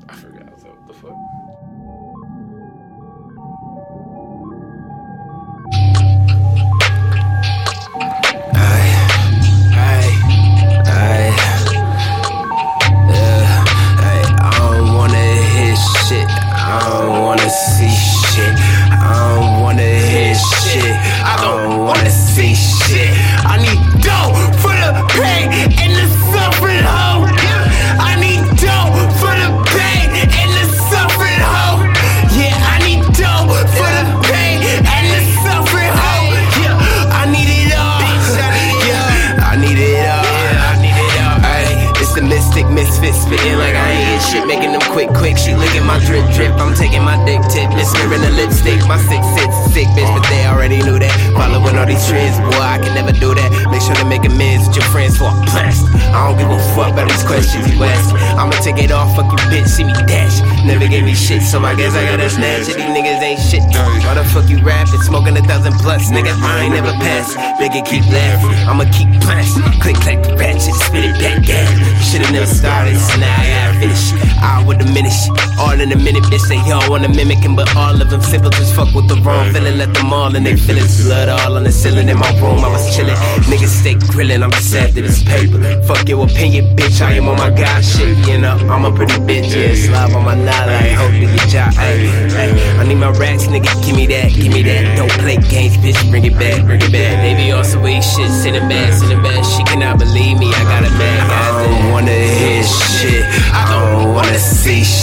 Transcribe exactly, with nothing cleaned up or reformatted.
I forgot. I was like, what the fuck? See shit, I don't wanna hear shit. I don't wanna see shit. I need dough for the pain and the suffering hoe. I need dough for the pain and the suffering hoe. Yeah, I need dough for the pain and the suffering hoe. Yeah, I need it all. Yeah, I need it all. I need it all. Ay, it's the mystic misfit spitting like I ain't get shit, making them quick, quick. She licking my drip, drip. I'm taking my dick tip, smearing the lipstick. My six sits sick bitch, but they already knew that. Following all these trends, boy, I can never do that. Make sure to make amends with your friends for a blast. I don't give a fuck about these questions you ask. I'ma take it off, fuck you bitch, see me dash. Never gave me shit, so I guess I gotta snatch it. These niggas ain't shit. Why the fuck you rapping? Smoking a thousand blunts, nigga, I ain't never pass. Nigga keep laughing, I'ma keep blasting. Click, clack, ratchet, spit it back, gas. Should've never started, so now I gotta finish. I would diminish, all in a minute, bitch. They all wanna mimic him, but all of them simple as fuck with the wrong feeling. Let them all in they feelings. Blood all on the ceiling in my room, I was chillin'. Niggas stay grillin', I'm just after this paper. Fuck your opinion, bitch, I am on my god shit. You know, I'm a pretty bitch, yeah, slob on my knot, like hope to get job. Ay, ay, I need my racks, nigga, give me that, give me that. Don't play games, bitch, bring it back, bring it back. They be on some weak shit, sitting back, sitting back. She cannot believe me, I got a bad guy. I don't wanna hear shit, I don't wanna see shit.